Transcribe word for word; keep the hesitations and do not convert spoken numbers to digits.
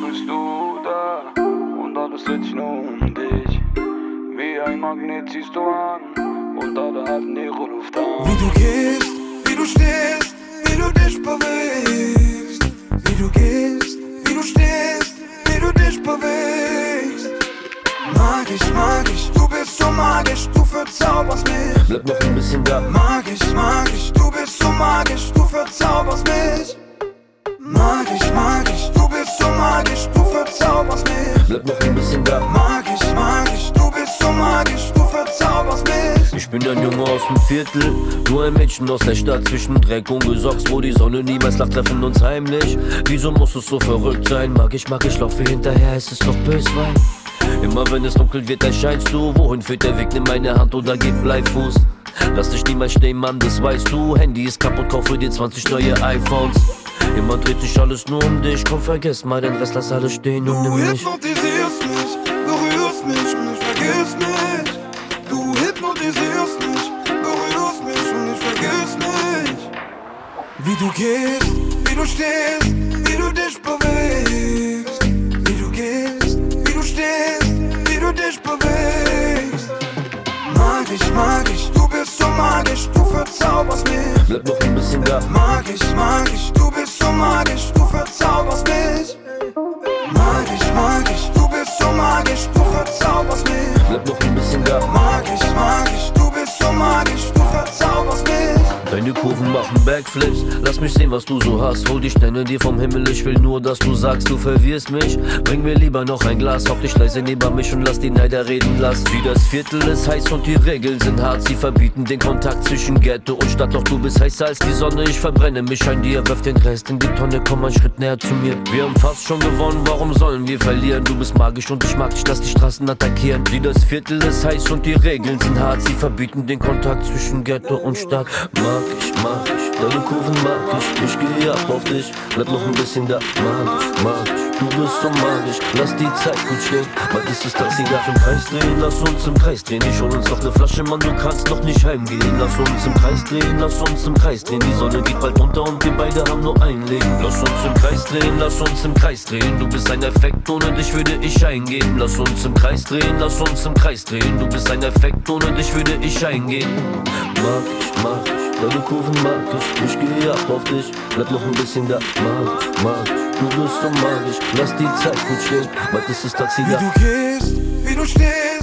bist du da und alles dreht sich nur um dich. Wie ein Magnet ziehst du an und alle halten ihre Luft an. Wie du gehst, wie du stehst, wie du dich bewegst. Wie du gehst, wie du stehst, wie du dich bewegst. Magisch, magisch, du bist so magisch, du verzauberst mich. Bleib noch ein bisschen da. Magisch, magisch, du bist so magisch, du verzauberst mich. Magisch, magisch, du bist so magisch, du verzauberst mich. Bleib noch ein bisschen da. Magisch, magisch, du bist so magisch, du verzauberst mich. Ich bin ein Junge aus dem Viertel, du ein Mädchen aus der Stadt zwischen Dreck und Gesocks, wo die Sonne niemals lacht, treffen uns heimlich. Wieso muss es so verrückt sein? Mag ich, mag ich, laufe hinterher, es ist doch Böswein. Immer wenn es dunkel wird, erscheinst du. Wohin führt der Weg? Nimm meine Hand oder gib Bleifuß. Lass dich niemals stehen, Mann, das weißt du. Handy ist kaputt, kaufe dir zwanzig neue iPhones. Immer dreht sich alles nur um dich. Komm, vergiss mal den Rest, lass alles stehen und nimm Du mich. hypnotisierst mich, berührst mich und ich vergiss mich. Du hypnotisierst mich, berührst mich und ich vergiss mich. Wie du gehst, wie du stehst, wie du dich bewegst. Wie du gehst, wie du stehst, wie du dich bewegst. Magisch, magisch, du bist so magisch, du verzauberst mich. Bleib noch ein bisschen da. Magisch, magisch, du bist so magisch, du verzauberst mich. Magisch, magisch, du bist so magisch, du verzauberst mich. Bleib noch ein bisschen da. Magisch, magisch, du bist so magisch, du verzauberst mich. Deine Kurven machen Backflips, lass mich sehen, was du so hast. Hol die Sterne dir vom Himmel, ich will nur, dass du sagst, du verwirrst mich. Bring mir lieber noch ein Glas, hock dich leise neben mich und lass die Neider reden, lass. Wie das Viertel ist heiß und die Regeln sind hart. Sie verbieten den Kontakt zwischen Ghetto und Stadt, doch du bist heißer als die Sonne. Ich verbrenne mich an dir, wirf den Rest in die Tonne, komm einen Schritt näher zu mir. Wir haben fast schon gewonnen, warum sollen wir verlieren? Du bist magisch und ich mag dich, lass die Straßen attackieren. Wie das Viertel ist heiß und die Regeln sind hart. Sie verbieten den Kontakt zwischen Ghetto und Stadt. Mag ich, mag ich, deine Kurven mag ich. Ich gehe ab auf dich, bleib noch ein bisschen da. Magisch, magisch, du bist so magisch. Lass die Zeit gut stehen, bald ist das Taxi da. Im Kreis drehen, lass uns im Kreis drehen. Ich hol uns noch ne Flasche, Mann, du kannst noch nicht heimgehen. Lass uns im Kreis drehen, lass uns im Kreis drehen. Die Sonne geht bald unter und wir beide haben nur ein Leben. Lass uns im Kreis drehen, lass uns im Kreis drehen. Du bist ein Effekt, ohne dich würde ich eingehen. Lass uns im Kreis drehen, lass uns im Kreis drehen. Du bist ein Effekt, ohne dich würde ich eingehen. Mag ich, mag ich, deine Kurven mag ich. Ich gehe ab auf dich, bleib noch ein bisschen da. Magisch, magisch, du bist so magisch. Lass die Zeit gut stehen, bald ist das Taxi Wie da. du gehst, wie du stehst,